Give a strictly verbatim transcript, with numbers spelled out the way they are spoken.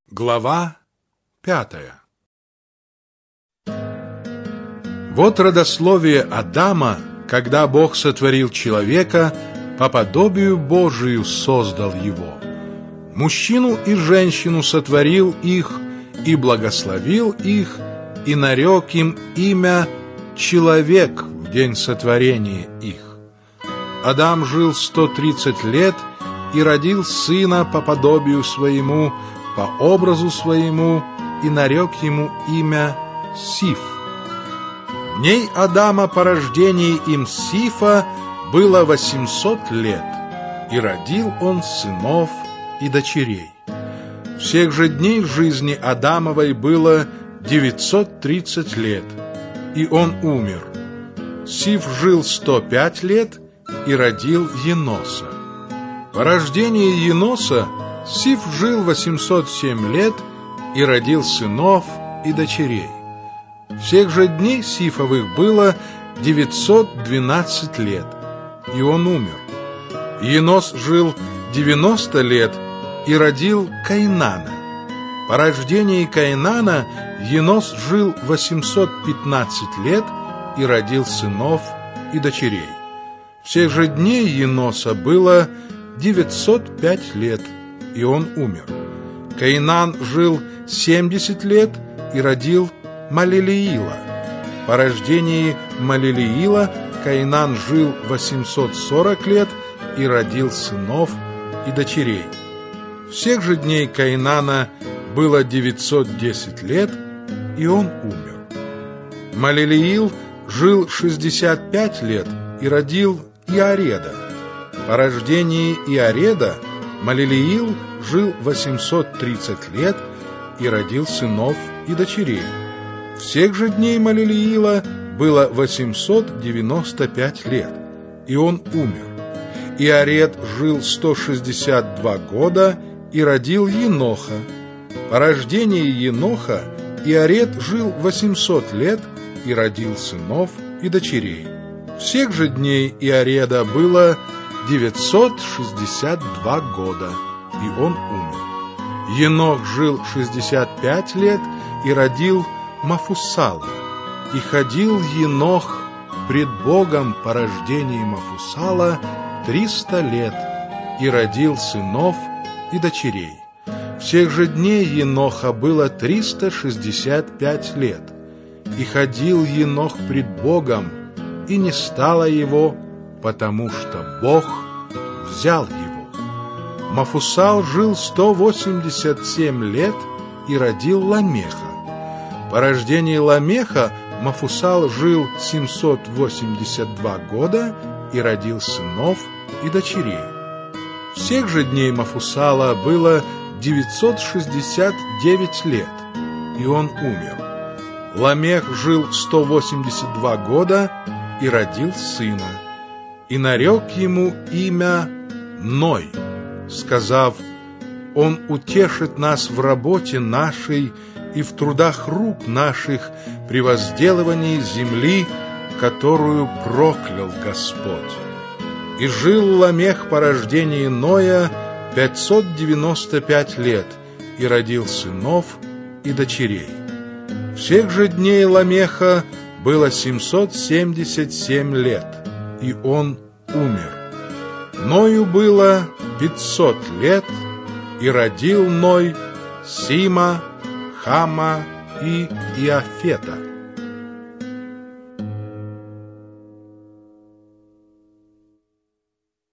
Глава пятая. Вот родословие Адама, когда Бог сотворил человека, по подобию Божию создал его. Мужчину и женщину сотворил их, и благословил их, и нарек им имя «Человек» в день сотворения их. Адам жил сто тридцать лет и родил сына по подобию своему, по образу своему, и нарек ему имя Сиф. Дней Адама по рождении им Сифа было восемьсот лет, и родил он сынов и дочерей. Всех же дней жизни Адамовой было девятьсот тридцать лет, и он умер. Сиф жил сто пять лет и родил Еноса. По рождении Еноса Сиф жил восемьсот семь лет и родил сынов и дочерей. Всех же дней Сифовых было девятьсот двенадцать лет, и он умер. Енос жил девяносто лет и родил Каинана. По рождении Каинана Енос жил восемьсот пятнадцать лет и родил сынов и дочерей. Всех же дней Еноса было девятьсот пять лет, и он умер. Каинан жил семьдесят лет и родил Малелиила. По рождении Малелиила Каинан жил восемьсот сорок лет и родил сынов и дочерей. Всех же дней Каинана было девятьсот десять лет, и он умер. Малелиил жил шестьдесят пять лет и родил Иареда. По рождении Иареда Малелиил жил восемьсот тридцать лет и родил сынов и дочерей. Всех же дней Малелиила было восемьсот девяносто пять лет, и он умер. Иаред жил сто шестьдесят два года и родил Еноха. По рождении Еноха Иаред жил восемьсот лет и родил сынов и дочерей. Всех же дней Иареда было девятьсот шестьдесят два года, и он умер. Енох жил шестьдесят пять лет и родил Мафусала. И ходил Енох пред Богом по рождении Мафусала триста лет, и родил сынов и дочерей. Всех же дней Еноха было триста шестьдесят пять лет. И ходил Енох пред Богом, и не стало его, потому что Бог взял его. Мафусал жил сто восемьдесят семь лет и родил Ламеха. По рождении Ламеха Мафусал жил семьсот восемьдесят два года и родил сынов и дочерей. Всех же дней Мафусала было девятьсот шестьдесят девять лет, и он умер. Ламех жил сто восемьдесят два года и родил сына, и нарек ему имя Ной, сказав: «Он утешит нас в работе нашей и в трудах рук наших при возделывании земли, которую проклял Господь». И жил Ламех по рождении Ноя пятьсот девяносто пять лет и родил сынов и дочерей. Всех же дней Ламеха было семьсот семьдесят семь лет, и он умер. Ною было пятьсот лет, и родил Ной Сима, Хама и Иафета.